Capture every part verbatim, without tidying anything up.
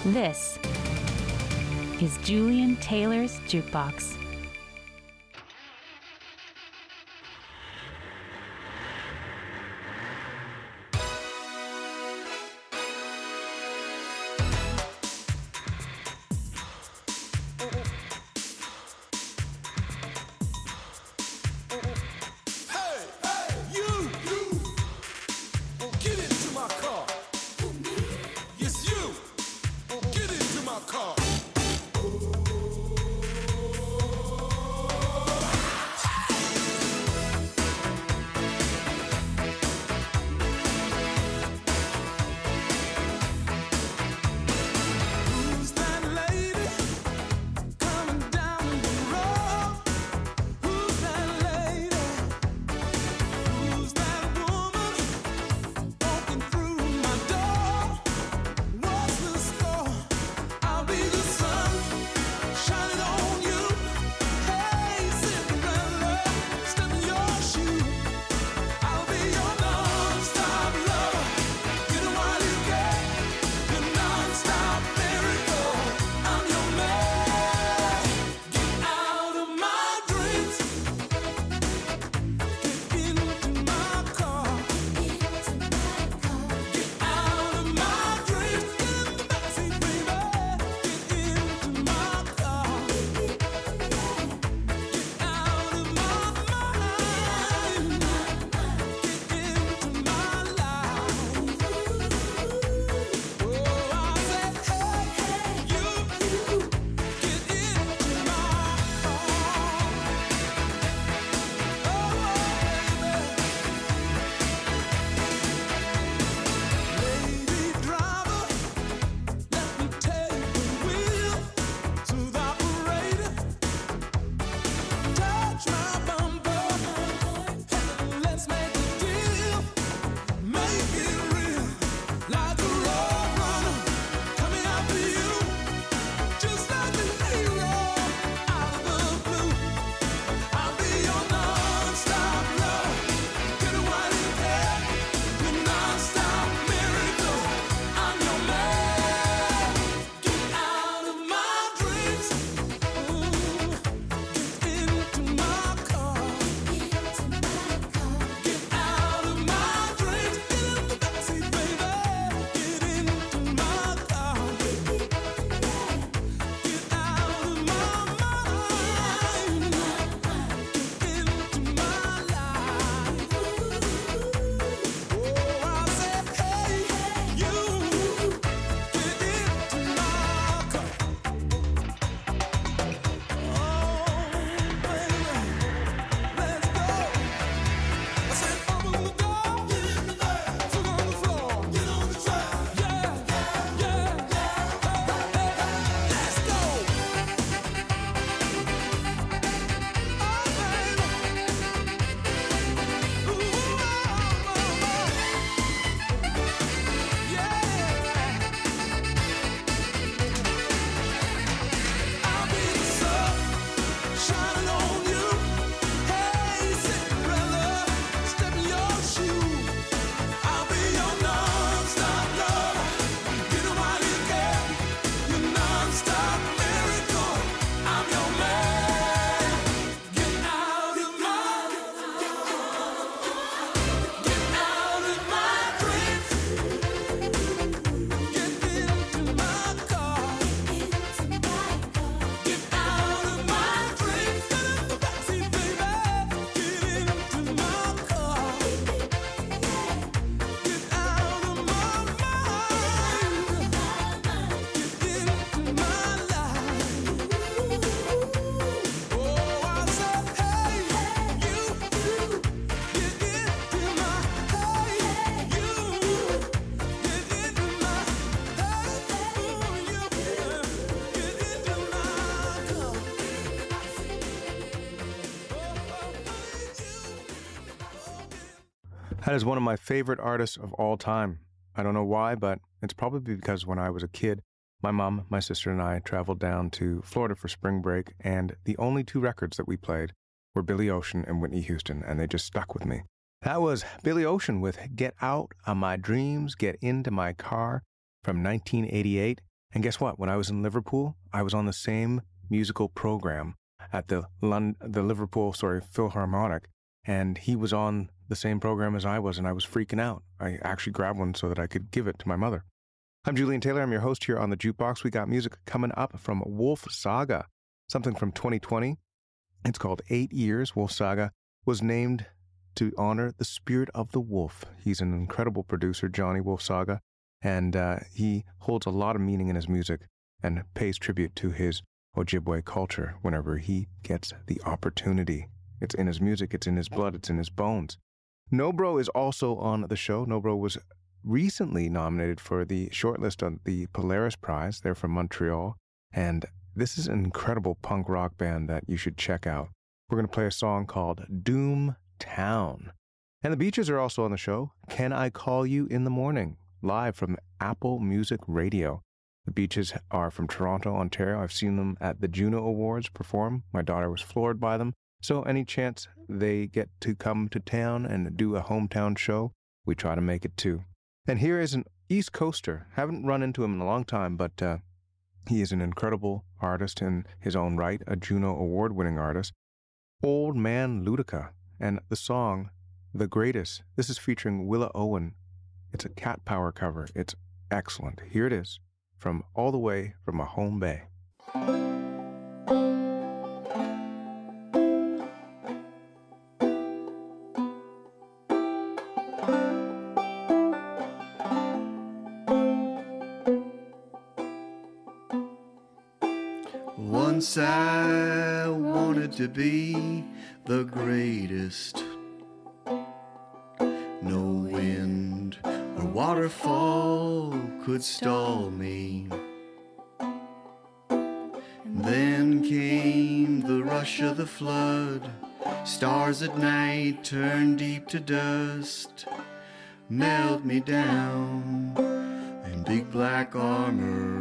This is Julian Taylor's Jukebox. That is one of my favorite artists of all time. I don't know why, but it's probably because when I was a kid, my mom, my sister, and I traveled down to Florida for spring break, and the only two records that we played were Billy Ocean and Whitney Houston, and they just stuck with me. That was Billy Ocean with Get Out of My Dreams, Get Into My Car from nineteen eighty-eight, And guess what? When I was in Liverpool, I was on the same musical program at the Lond- the Liverpool, sorry, Philharmonic, and he was on the same program as I was, and I was freaking out. I actually grabbed one so that I could give it to my mother. I'm Julian Taylor. I'm your host here on the Jukebox. We got music coming up from Wolf Saga, something from twenty twenty. It's called Eight Years. Wolf Saga was named to honor the spirit of the wolf. He's an incredible producer, Johnny Wolf Saga, and uh, he holds a lot of meaning in his music and pays tribute to his Ojibwe culture whenever he gets the opportunity. It's in his music, it's in his blood, it's in his bones. Nobro is also on the show. Nobro was recently nominated for the shortlist on the Polaris Prize. They're from Montreal, and this is an incredible punk rock band that you should check out. We're going to play a song called Doom Town. And the Beaches are also on the show. Can I Call You in the Morning? Live from Apple Music Radio. The Beaches are from Toronto, Ontario. I've seen them at the Juno Awards perform. My daughter was floored by them. So any chance they get to come to town and do a hometown show, we try to make it too. And here is an East Coaster. Haven't run into him in a long time, but uh, he is an incredible artist in his own right, a Juno Award-winning artist. Old Man Ludica, and the song, The Greatest. This is featuring Willa Owen. It's a Cat Power cover. It's excellent. Here it is, from all the way from Mahone Bay. Once I wanted to be the greatest. No wind or waterfall could stall me. And then came the rush of the flood. Stars at night turned deep to dust, melt me down in big black armor.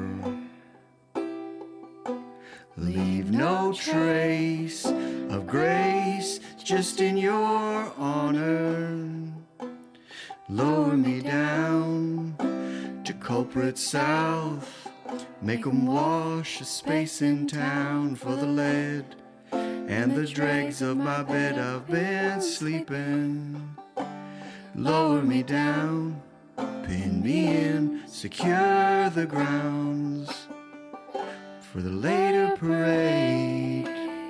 Leave no trace of grace, just in your honor. Lower me down to culprit south. Make 'em wash a space in town for the lead and the dregs of my bed I've been sleeping. Lower me down, pin me in, secure the grounds for the later parade.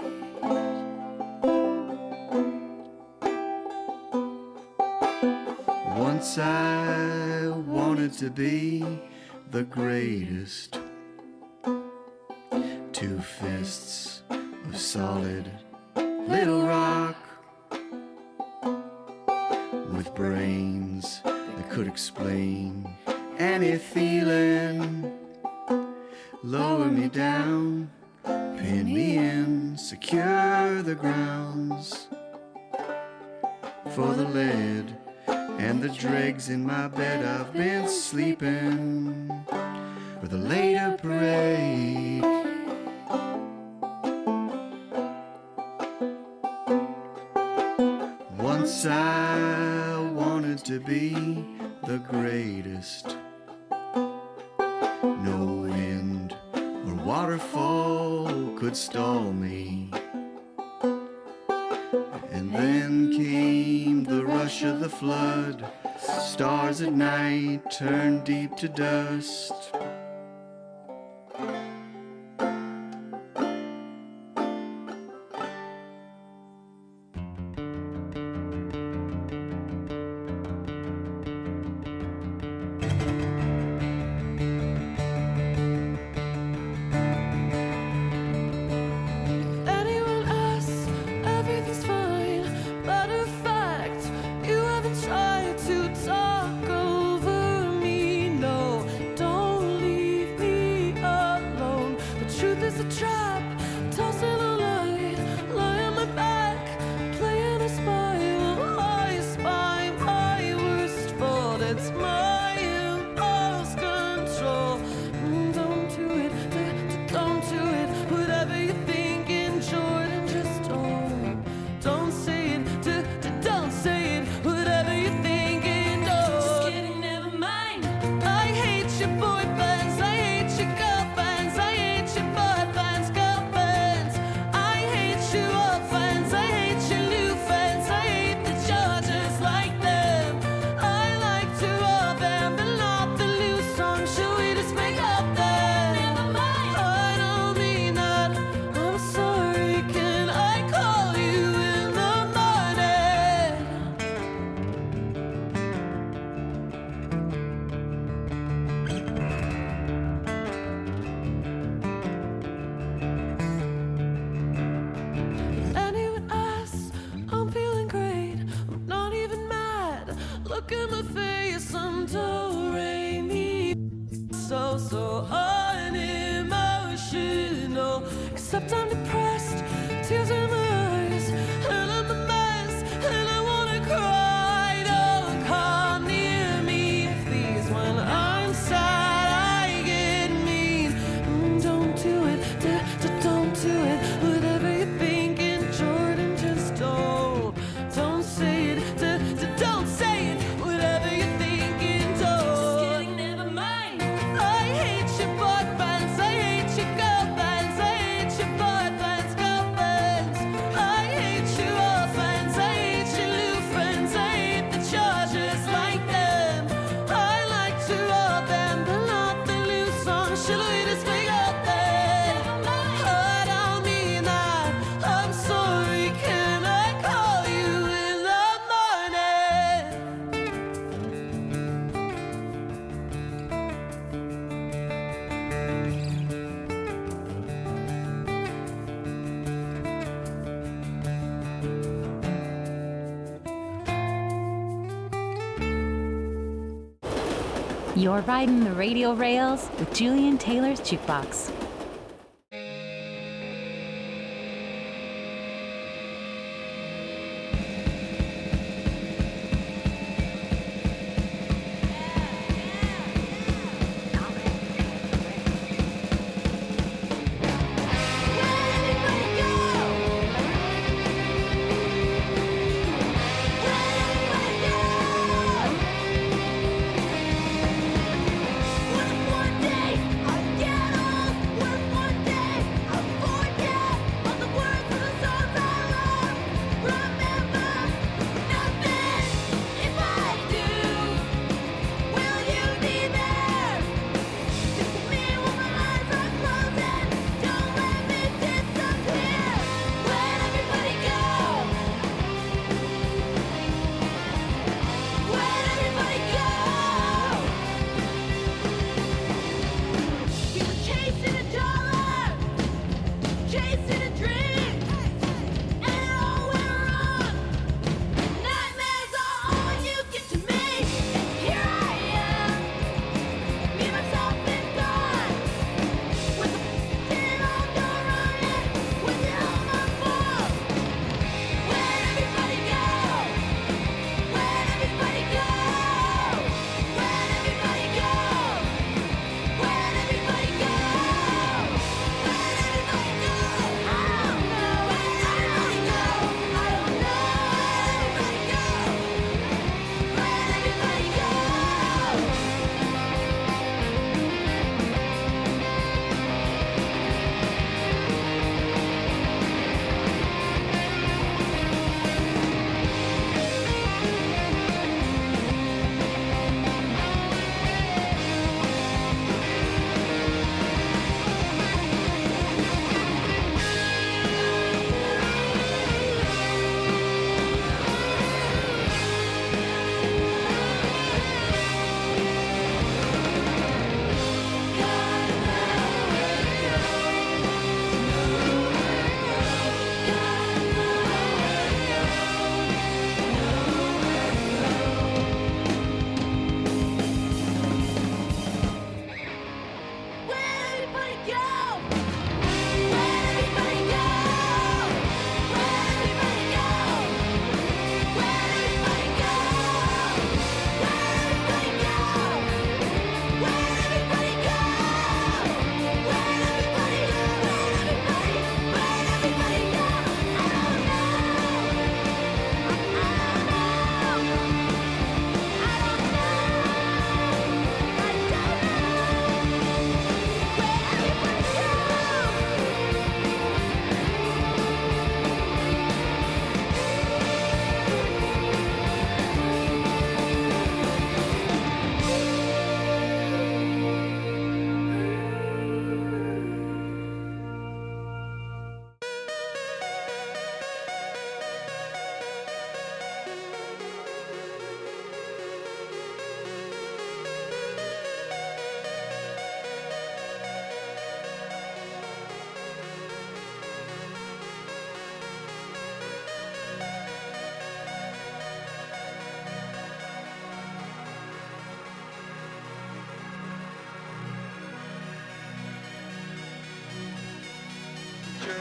Once I wanted to be the greatest. Two fists of solid little rock, with brains that could explain any feeling. Lower me down, pin me in, secure the grounds for the lead and the dregs in my bed I've been sleeping for the later parade. Once I wanted to be the greatest. No wind or waterfall could stall me. And then came the rush of the flood. Stars at night turned deep to dust. Don't so unemotional. Except I'm depressed, tears in my eyes, and I'm a mess, and I wanna cry. Don't come near me, please. When I'm sad, I get mean. Mm, don't do it, d- d- don't do it. Whatever you're thinking, Jordan, just don't. Don't say it, d- d- don't say it. Whatever you're thinking, don't. Just kidding, never mind. I hate your boyfriends, I hate your girlfriends, I hate your boyfriends, girlfriends. I hate your old friends, I hate your new friends, I hate the charges like them. I like to hold them, but not the loose on. Shall we just forget them? I don't mean that. I'm sorry, can I call you in the morning? You're riding the radio rails with Julian Taylor's Jukebox. One day I get old.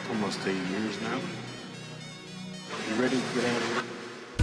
almost eight years now. You ready to get out of here?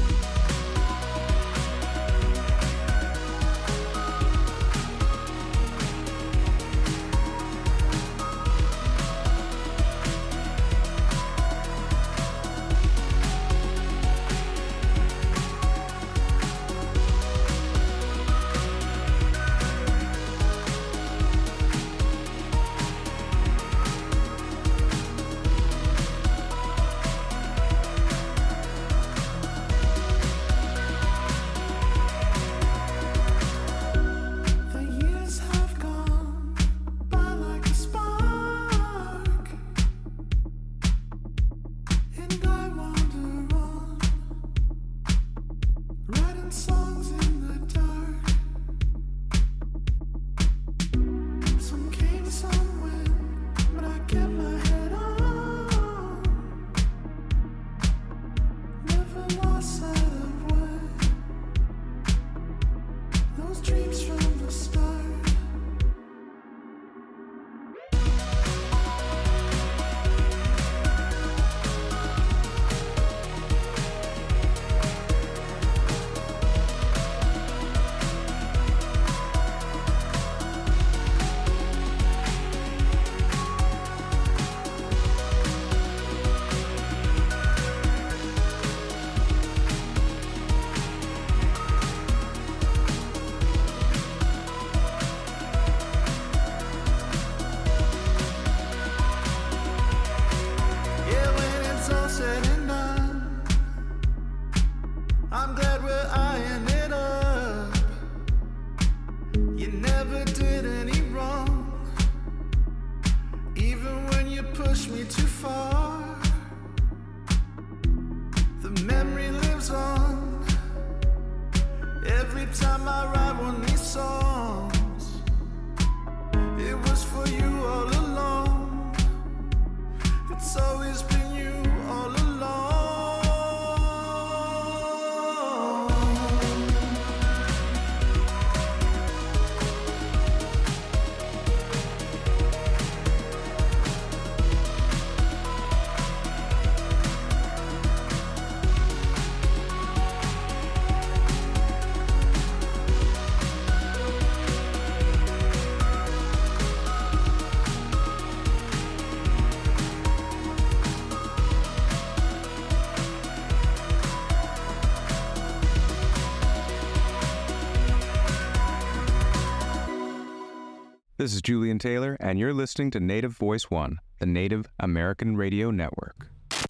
This is Julian Taylor, and you're listening to Native Voice One, the Native American Radio Network.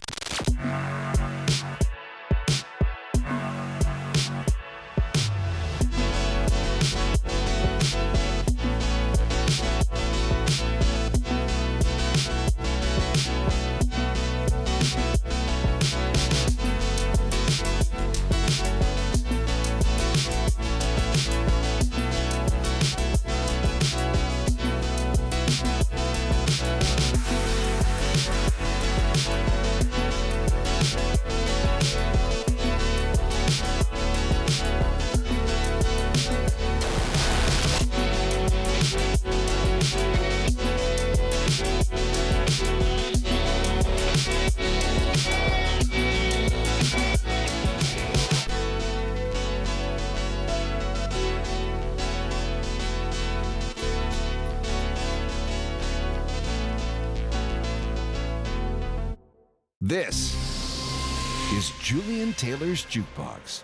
This is Julian Taylor's Jukebox.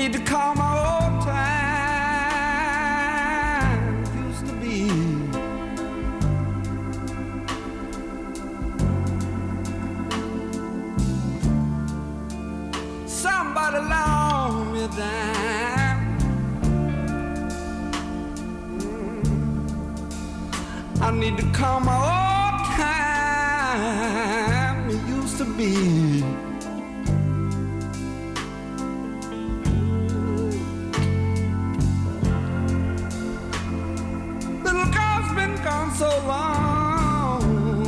need to call my old time used to be. Somebody loan me a dime. Mm. I need to call my old time it used to be. Little girl's been gone so long.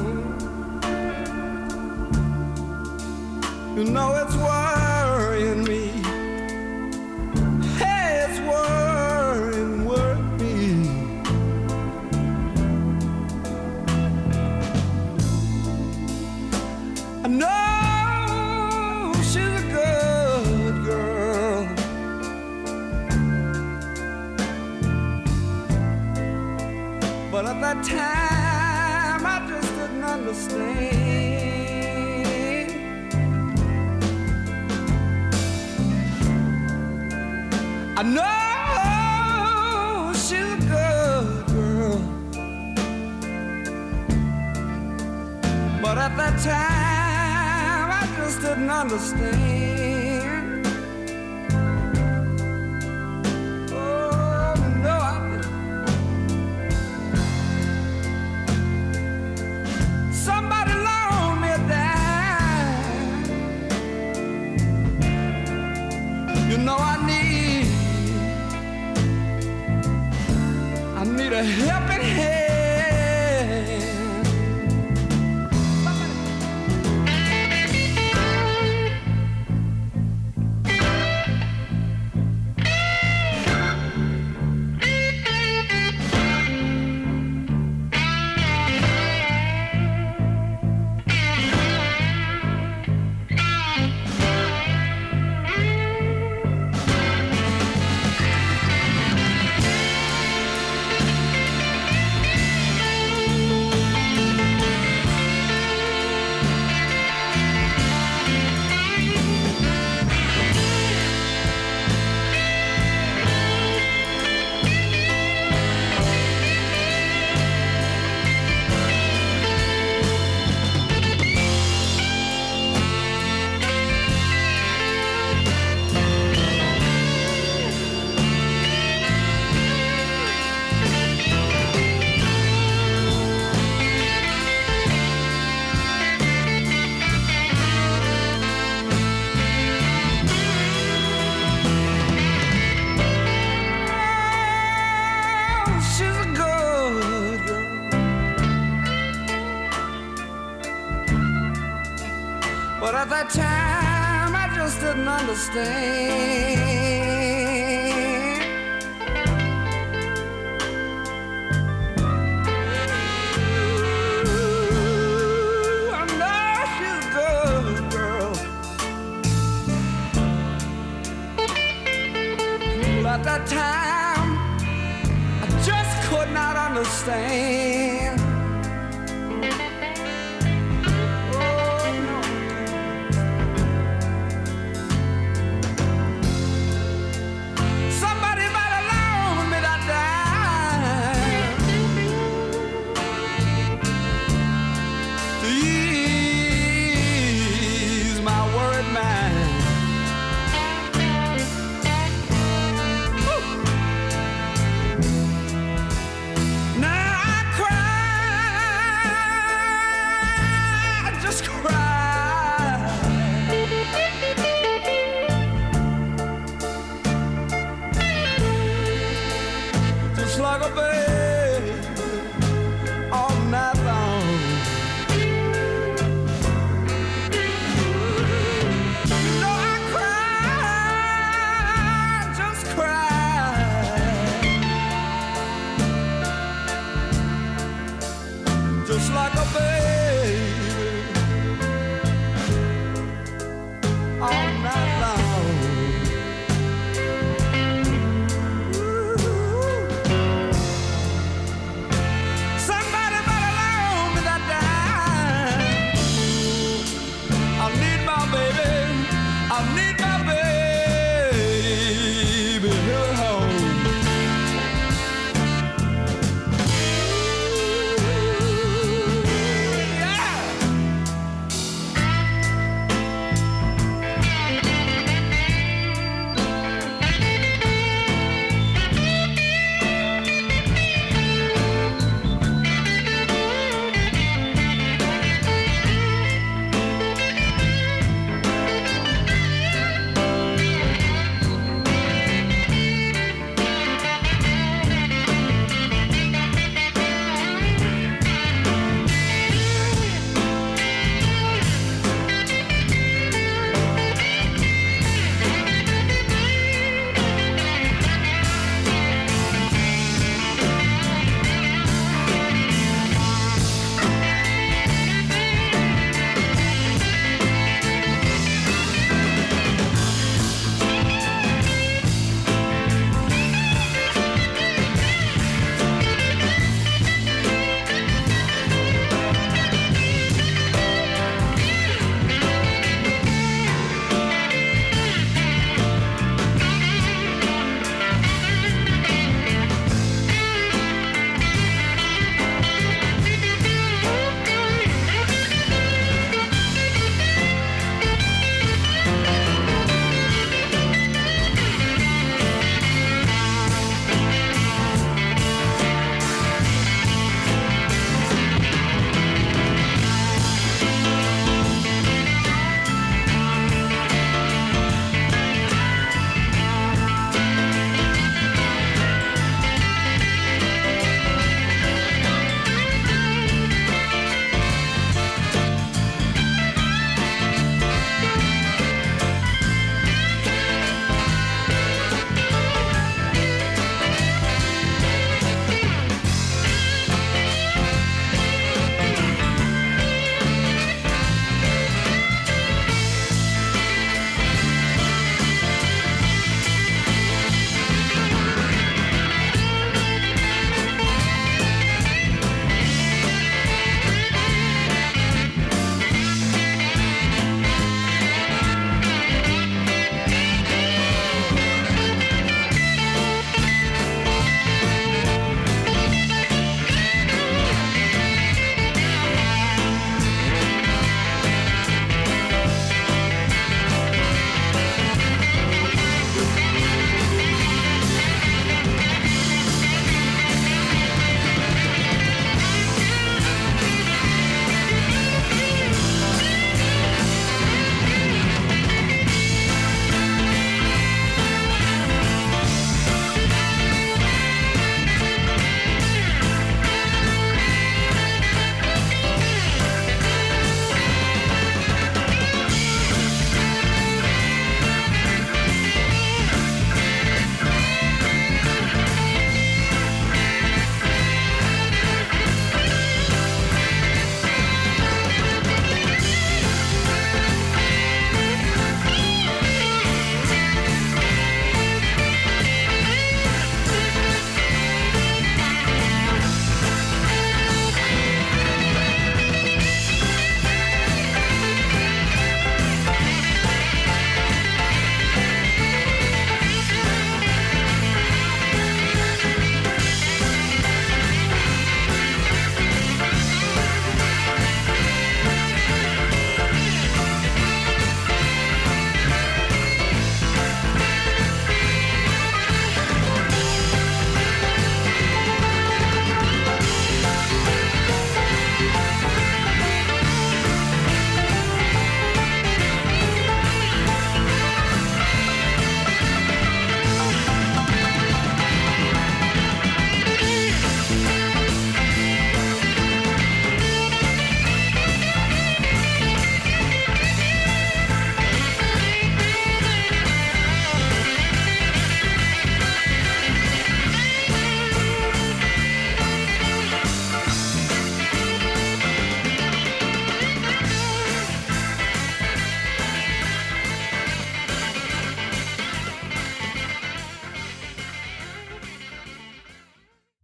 You know it's worrying me. Hey, it's worrying, worrying me. I know she's a good girl, but at that time I just didn't understand. I know she's a good girl, but at that time I just didn't understand. Oh, no, I didn't. Somebody loan me a dime. You know I need I need a helping hand. But at that time I just didn't understand. Ooh, I know she's a good girl, but at that time I just could not understand. Like a baby all night long. You know I cry, just cry, just like a baby all night long. I need my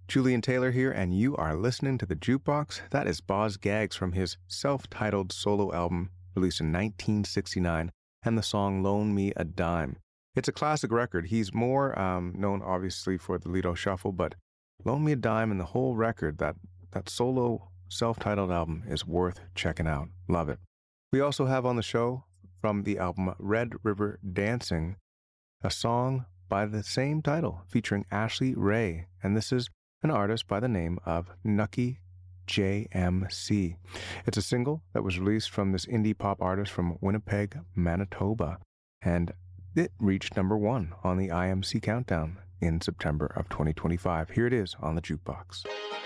Julian Taylor here, and you are listening to The Jukebox. That is Boz Scaggs from his self-titled solo album released in nineteen sixty-nine, and the song Loan Me a Dime. It's a classic record. He's more um, known, obviously, for the Lido Shuffle, but Loan Me a Dime and the whole record, that, that solo self-titled album, is worth checking out. Love it. We also have on the show, from the album Red River Dancing, a song by the same title featuring Ashley Ray, and this is an artist by the name of Nucky J M C. It's a single that was released from this indie pop artist from Winnipeg, Manitoba, and it reached number one on the I M C Countdown in September of twenty twenty-five. Here it is on The Jukebox.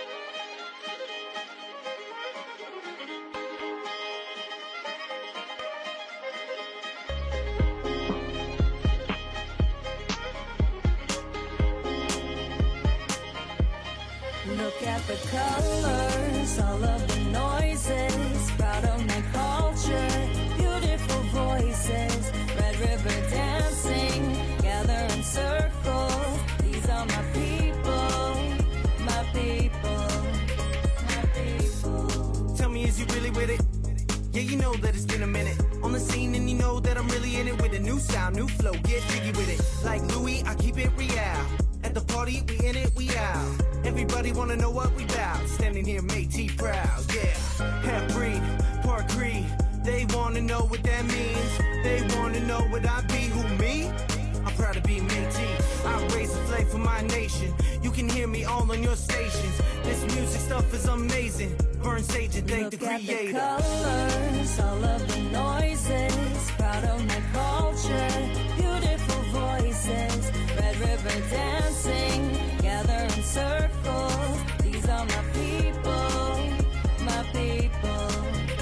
Look at the colors, all of the noises, proud of my culture, beautiful voices, Red River dancing, gather in circles, these are my people, my people, my people. Tell me, is you really with it? Yeah, you know that it's been a minute on the scene, and you know that I'm really in it with a new sound, new flow, get jiggy with it. Like Louis, I keep it real. At the party, we in it, we out. Everybody wanna know what we bout. Standing here, Métis proud, yeah. Half breed, part creed. They wanna know what that means. They wanna know what I be, who me? I'm proud to be Métis. I raise the flag for my nation. You can hear me all on your stations. This music stuff is amazing. Burn sage and thank Look the creator. At the colors, all of the noises, proud of my culture, beautiful voices, Red River dancing, gather in circles, these are my people, my people.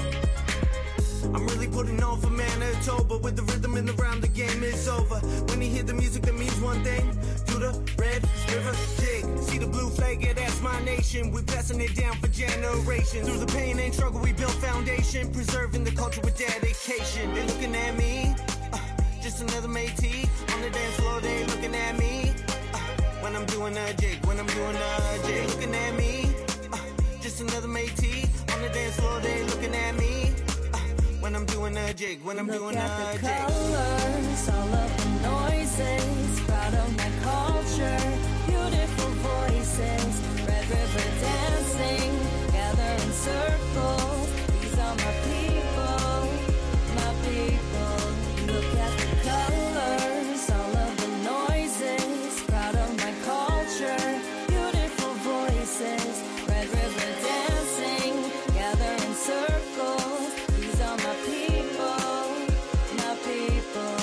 I'm really putting on for Manitoba, with the rhythm in the round, the game is over. When you hear the music, that means one thing, to the Red River dig. See the blue flag, yeah, that's my nation. We passing it down for generations. Through the pain and struggle, we built foundation, preserving the culture with dedication. They looking at me, uh, just another Métis. On the dance floor, they looking at me, uh, when I'm doing a jig, when I'm doing a jig. Looking at me, uh, just another Métis. On the dance floor, they looking at me, uh, when I'm doing a jig, when I'm Look doing at a the jig. colors, all of the noises, proud of my culture, beautiful voices, Red River dancing, gather in circles, these are my people, my people. Look at the colors, all of the noises, proud of my culture, beautiful voices, Red River dancing, gather in circles, these are my people, my people.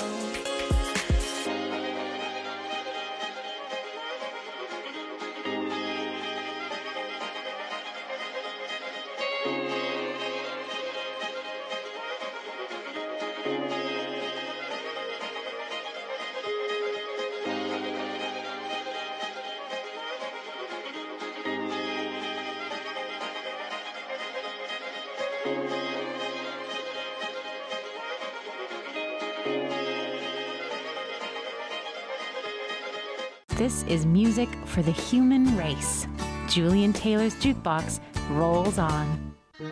This is music for the human race. Julian Taylor's Jukebox rolls on.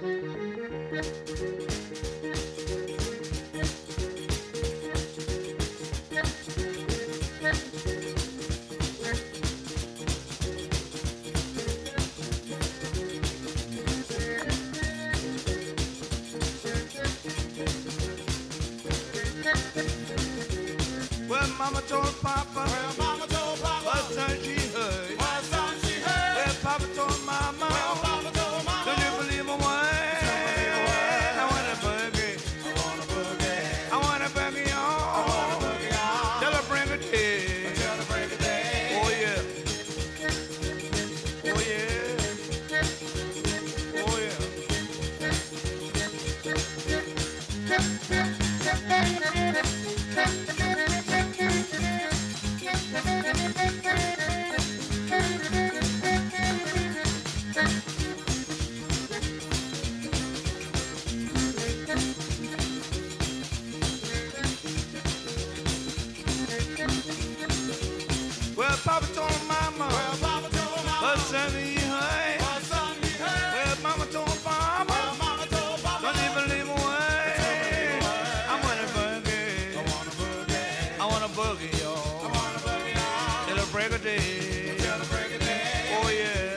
Well, Mama told Papa. Well, Mama told Papa. What time she heard. What time she heard. Well, Papa told Mama. Well, Papa told Mama. Don't you believe a word? I want a boogie. I want a boogie. I want a boogie on. I want a boogie on. Tell her bring it in. Tell her bring it in. Oh yeah. Oh yeah. Oh yeah. But Sunday, hey, well, mama told papa, don't you believe a word? I want a boogie, I want a boogie, y'all. Till the break of day, oh yeah.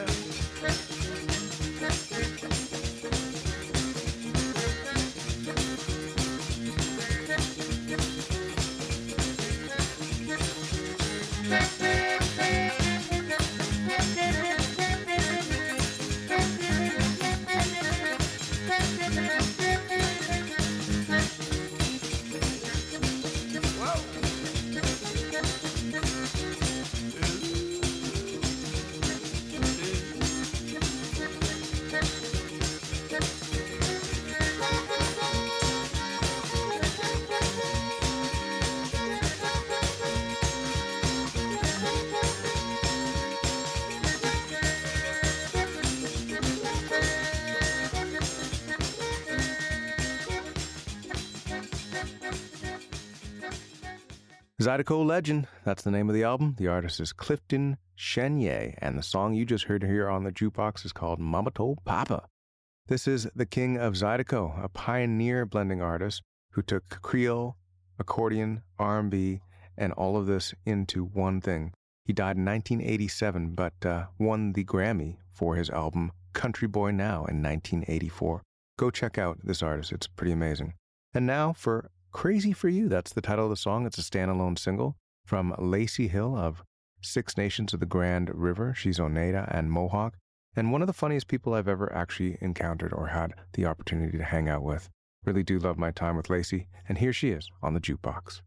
Zydeco Legend, that's the name of the album. The artist is Clifton Chenier, and the song you just heard here on the jukebox is called Mama Told Papa. This is the king of Zydeco, a pioneer blending artist who took Creole, accordion, R and B, and all of this into one thing. He died in nineteen eighty-seven, but uh, won the Grammy for his album Country Boy Now in nineteen eighty-four. Go check out this artist. It's pretty amazing. And now for Crazy for You. That's the title of the song. It's a standalone single from Lacey Hill of Six Nations of the Grand River. She's Oneida and Mohawk, and one of the funniest people I've ever actually encountered or had the opportunity to hang out with. Really do love my time with Lacey, and here she is on the jukebox.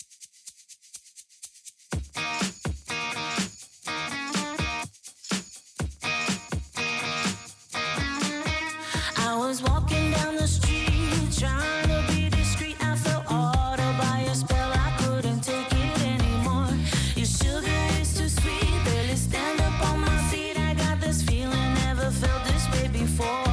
I was walking down the street trying to be discreet. I felt ordered by your spell. I couldn't take it anymore. Your sugar is too sweet. Barely stand up on my feet. I got this feeling, never felt this way before.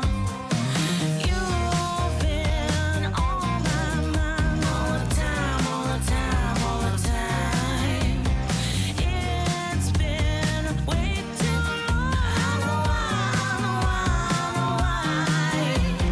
You've been on my mind all the time, all the time, all the time. It's been way too long. I know why, I know why, I know why.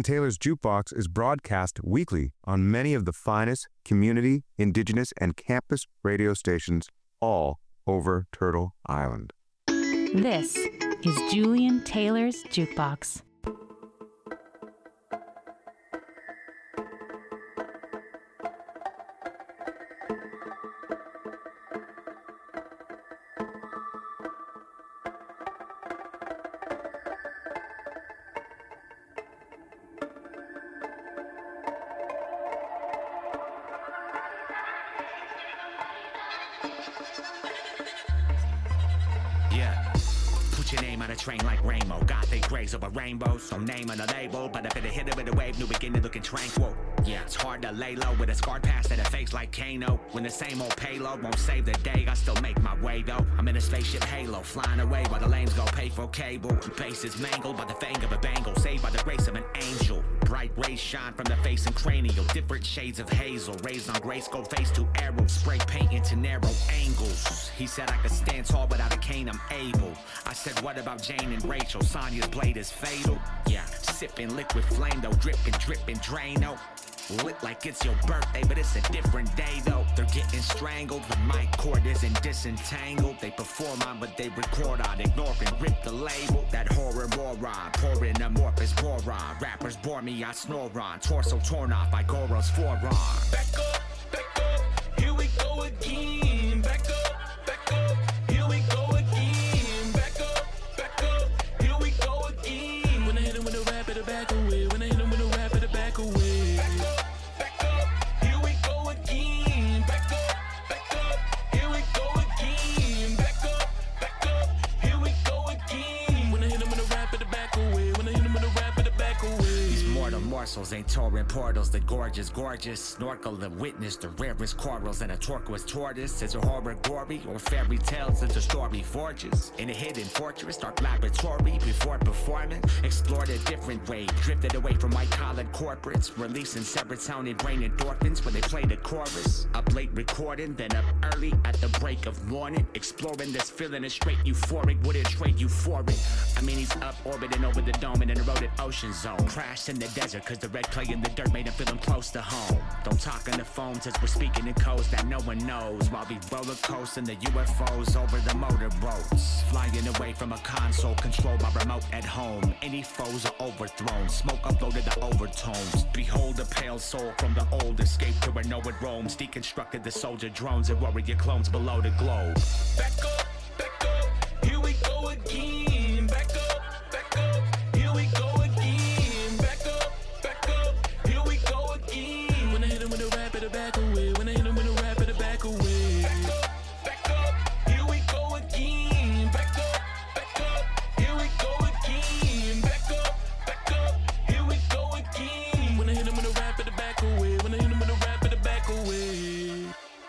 Taylor's Jukebox is broadcast weekly on many of the finest community, indigenous, and campus radio stations all over Turtle Island. This is Julian Taylor's Jukebox. Train like rainbow, got they grays over rainbows. So name on the label, but if it hit it with a wave, new beginning looking tranquil. Yeah, it's hard to lay low with a scarred past at a face like Kano. When the same old payload won't save the day, I still make my way though. I'm in a spaceship halo, flying away while the lanes go pay for cable. Bases mangled by the fang of a bangle, saved by the grace of an angel. Bright rays shine from the face and cranial, different shades of hazel, raised on gray skull face to arrows, spray paint into narrow angles. He said I could stand tall without a cane, I'm able. I said what about Jane and Rachel? Sonia's blade is fatal. Yeah, sipping liquid flame though, dripping, dripping, Drano. Lit like it's your birthday, but it's a different day though. They're getting strangled, the mic cord isn't disentangled. They perform on, but they record on, ignore and rip the label. That horror moron, pouring amorphous boron. Rappers bore me, I snore on. Torso torn off by Goro's forearm. Back up, back up, here we go again. Back up, back up, here we go again. Back up, back up, here we go again. When I hit him with a rap, it'll back away. When I hit him with a rap, it'll back away. Morsels ain't torrent portals, the gorgeous, gorgeous snorkel and witness the rarest corals and a turquoise tortoise. Is a horror gory or fairy tales into stormy forges? In a hidden fortress, dark laboratory before performing, explored a different way, drifted away from white collared corporates, releasing serotonin brain endorphins when they played the chorus. Up late recording, then up early at the break of morning, exploring this feeling is straight euphoric, wouldn't trade euphoric. I mean he's up orbiting over the dome in an eroded ocean zone, crashed in the desert cause the red clay in the dirt made him feel him close to home. Don't talk on the phone since we're speaking in codes that no one knows, while we roller coasting the U F Os over the motorboats, flying away from a console controlled by remote at home. Any foes are overthrown, smoke uploaded the overtones. Behold a pale soul from the old, escape to where no one roams, deconstructed the soldier drones and warrior clones below the globe. Back up, back up, here we go again. Back up, back up, here we go again. Back up, back up, here we go again. When I hit him with a rap, it'll back away. When I hit him with a rap, it'll back away. Back up, back up, here we go again. Back up, back up, here we go again. Back up, back up, here we go again. When I hit him with a rap, it'll back away. When I hit him with a rap, it'll back away.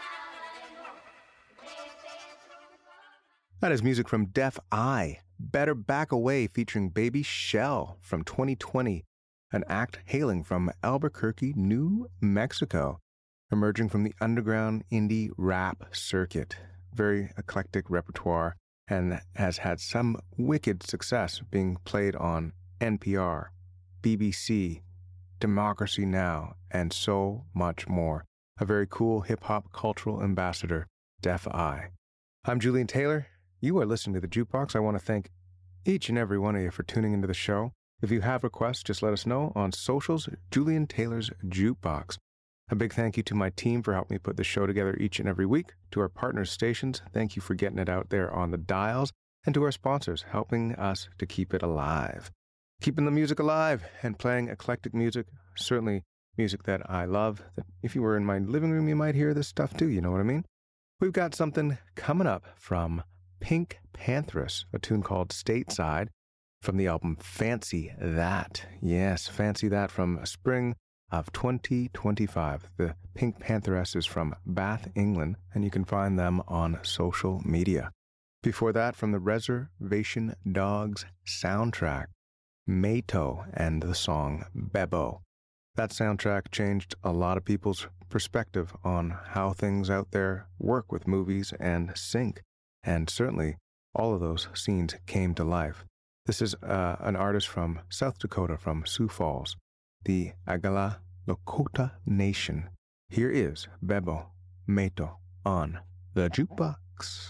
That is music from Def I, Better Back Away, featuring Baby Shell from twenty twenty, an act hailing from Albuquerque, New Mexico, emerging from the underground indie rap circuit. Very eclectic repertoire and has had some wicked success being played on N P R, B B C, Democracy Now!, and so much more. A very cool hip-hop cultural ambassador, Def I. I'm Julian Taylor. You are listening to The Jukebox. I want to thank each and every one of you for tuning into the show. If you have requests, just let us know on socials, Julian Taylor's Jukebox. A big thank you to my team for helping me put the show together each and every week. To our partner stations, thank you for getting it out there on the dials. And to our sponsors, helping us to keep it alive. Keeping the music alive and playing eclectic music, certainly music that I love. That if you were in my living room, you might hear this stuff too, you know what I mean? We've got something coming up from Pink Pantheress, a tune called Stateside from the album Fancy That. Yes, Fancy That from spring of twenty twenty-five. The Pink Pantheress is from Bath, England, and you can find them on social media. Before that, from the Reservation Dogs soundtrack, Mato and the song Bebo. That soundtrack changed a lot of people's perspective on how things out there work with movies and sync. And certainly, all of those scenes came to life. This is uh, an artist from South Dakota, from Sioux Falls. the Agala Lakota Nation. Here is Bebo Meto on the Jukebox.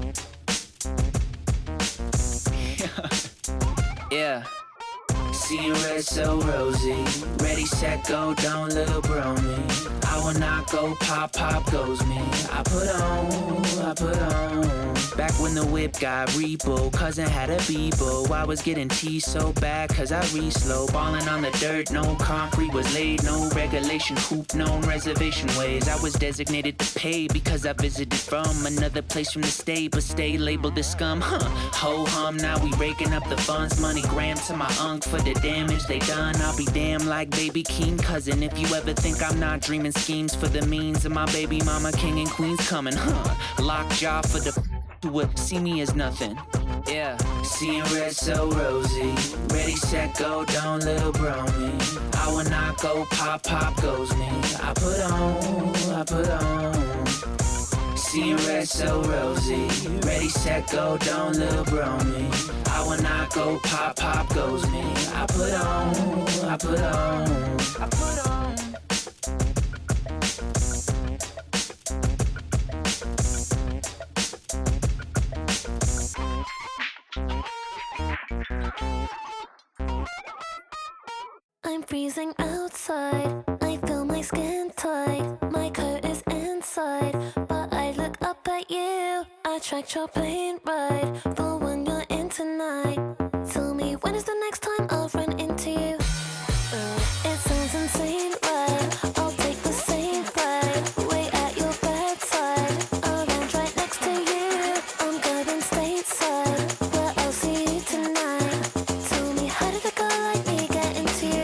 Yeah. Seeing red so rosy. Ready, set, go, don't little bro me. I will not go, pop, pop goes me. I put on, I put on. Back when the whip got repo, cousin had a Bebo. I was getting teased so bad cause I re-slow. Ballin' on the dirt, no concrete was laid. No regulation, hoop, no reservation ways. I was designated to pay because I visited from another place from the state, but stay labeled as scum, huh? Ho hum, now we raking up the funds. Money gram to my unk for the damage they done. I'll be damn like baby king cousin if you ever think I'm not dreaming schemes for the means of my baby mama king and queens coming, huh? Lockjaw for the who would see me as nothing. Yeah, seeing red so rosy. Ready, set, go, don't little bro me. I will not go, pop, pop goes me. I put on, I put on. Seeing red so rosy. Ready, set, go, don't little bro me. I will not go, pop, pop goes me. I put on, I put on, I put on. I'm freezing outside, I feel my skin tight. My coat is inside, but I look up at you. I tracked your plane ride, the one you're in tonight. Tell me, when is the next time I'll run into you? Uh, it sounds insane, right? I'll take the same flight, wait at your bedside. I'll land right next to you. I'm going stateside, but I'll see you tonight. Tell me, how did a girl like me get into you?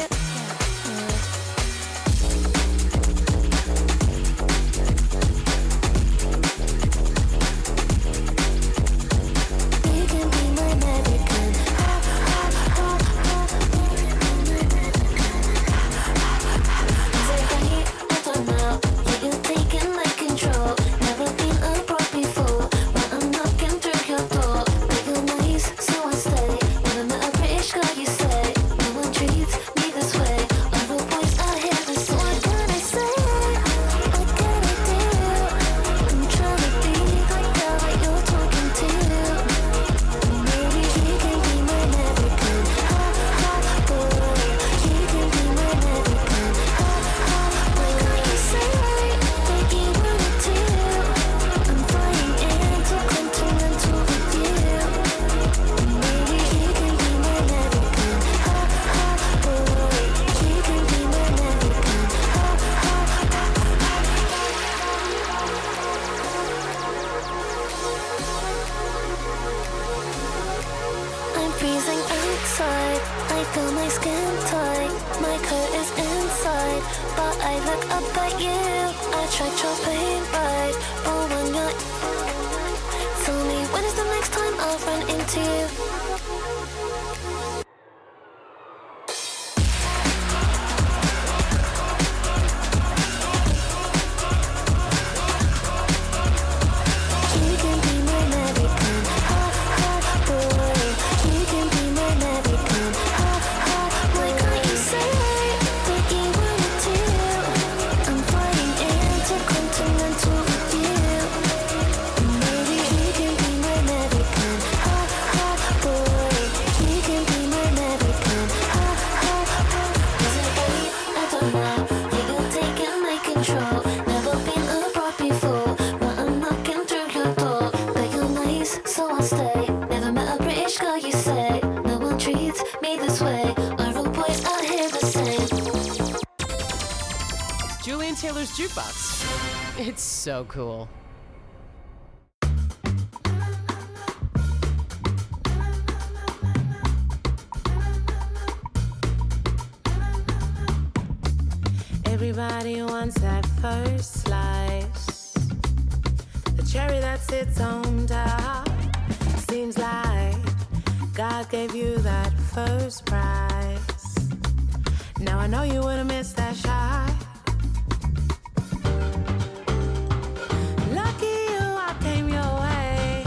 Julian Taylor's Jukebox. It's so cool. Everybody wants that first slice, the cherry that sits on top. Seems like God gave you that first prize. Now I know you would've missed that shot. Lucky you, I came your way.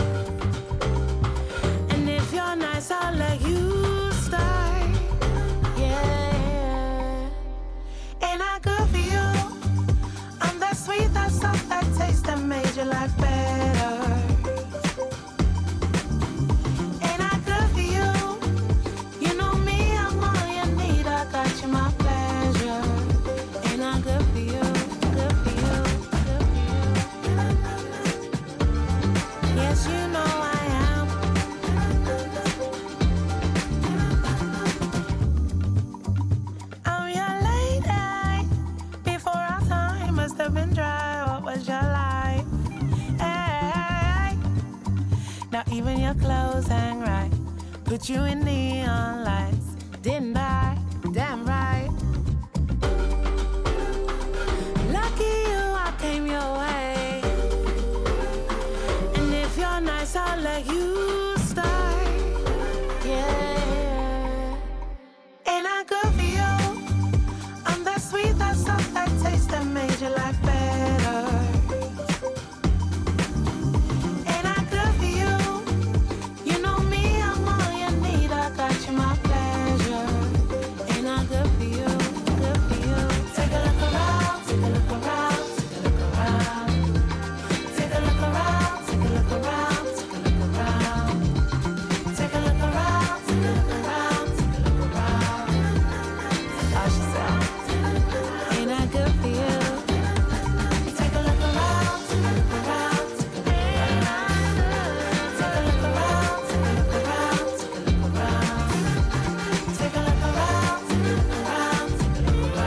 And if you're nice, I'll let you start. Yeah. Ain't I good for you? I'm that sweet, that soft, that taste that made your life better. Ain't I good for you? You know me, I'm all you need. I got you, my pleasure. Ain't I good for you? Good for you, good for you. Yes, you know I am. I'm your lady. Before our time must have been dry. What was your life? Hey. Now even your clothes hang right. Put you in neon lights. Didn't I? Damn right. Lucky you, I came your way. And if you're nice, I'll let you start. Yeah. Ain't I good for you? I'm that sweet, that soft, that taste that made your life better. Ain't I good for you? You know me, I'm all you need. I got you, my pleasure. Ain't I good for you? Good for you. Take a look around, take a look around, take a look around. Take a look around, take a look around, take a look around. Take a look around, take a look around, take a look around. How she sound? Ain't I good for you? Take a look around, take a look around, take a look around. Take a look around, take a look around, take a look around. Take a look around, take a look around, take a look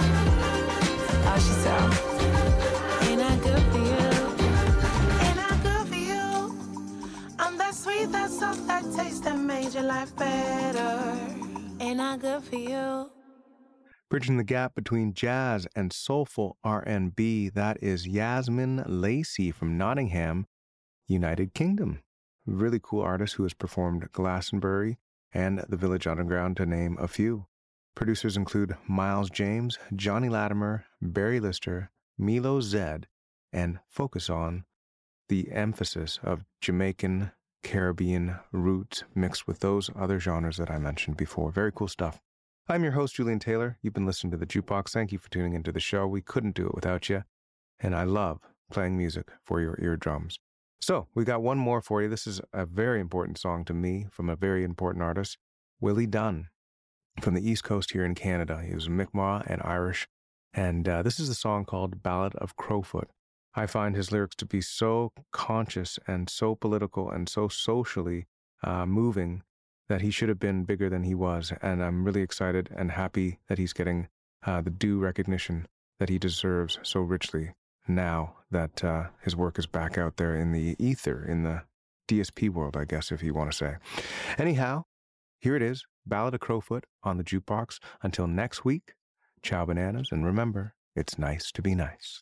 around. How she sound? Ain't I good for you? Ain't I good for you? I'm that sweet, that soft, that taste that made your life better. Ain't I good for you? Bridging the gap between jazz and soulful R and B, that is Yasmin Lacey from Nottingham, United Kingdom. Really cool artist who has performed Glastonbury and the Village Underground, to name a few. Producers include Miles James, Johnny Latimer, Barry Lister, Milo Zed, and focus on the emphasis of Jamaican, Caribbean roots mixed with those other genres that I mentioned before. Very cool stuff. I'm your host, Julian Taylor. You've been listening to The Jukebox. Thank you for tuning into the show. We couldn't do it without you. And I love playing music for your eardrums. So we got one more for you. This is a very important song to me from a very important artist, Willie Dunn, from the East Coast here in Canada. He was Mi'kmaq and Irish. And uh, this is a song called Ballad of Crowfoot. I find his lyrics to be so conscious and so political and so socially uh, moving that he should have been bigger than he was. And I'm really excited and happy that he's getting uh, the due recognition that he deserves so richly now that uh, his work is back out there in the ether, in the D S P world, I guess, if you want to say. Anyhow, here it is, Ballad of Crowfoot on the Jukebox. Until next week, ciao bananas, and remember, it's nice to be nice.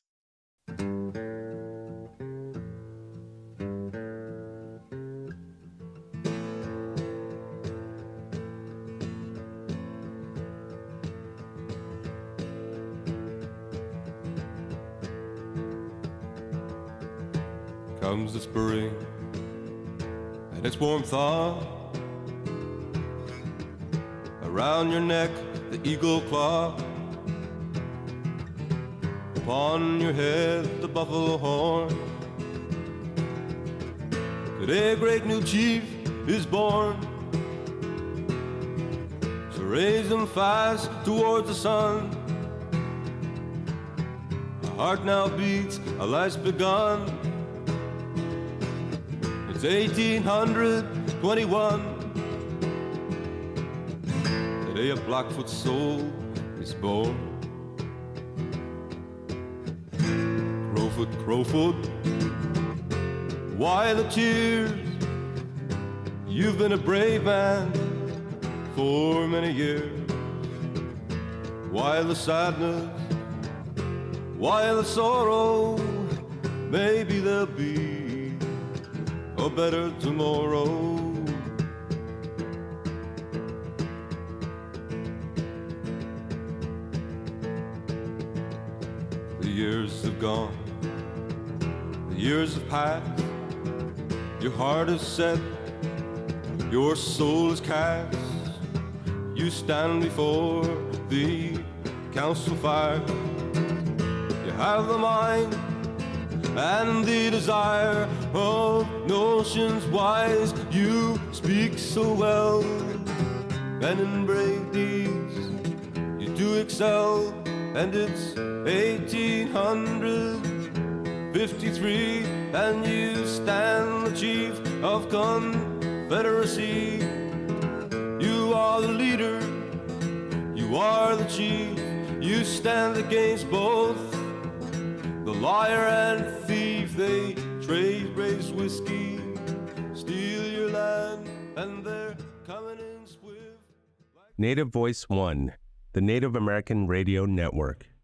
Comes the spring and its warm thaw. Around your neck the eagle claw, upon your head the buffalo horn. Today a great new chief is born, so raise them fast towards the sun. A heart now beats, a life's begun. It's eighteen twenty-one. Today a Blackfoot soul is born. Crowfoot, Crowfoot, why the tears? You've been a brave man for many years. Why the sadness? Why the sorrow? Maybe there'll be a better tomorrow. The years have gone, the years have passed. Your heart is set, your soul is cast. You stand before the council fire. You have the mind and the desire of notions wise. You speak so well, and in brave deeds you do excel. And it's eighteen fifty-three, and you stand the chief of Confederacy. You are the leader, you are the chief. You stand against both the liar and thief. They trade, raise whiskey, steal your land, and they're coming in swift. Native Voice One, the Native American Radio Network.